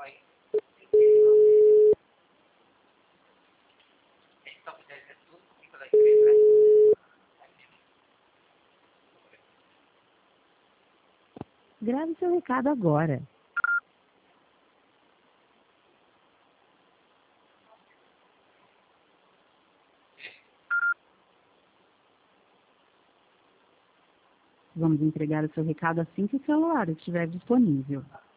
Grave seu recado agora. Vamos entregar o seu recado assim que o celular estiver disponível.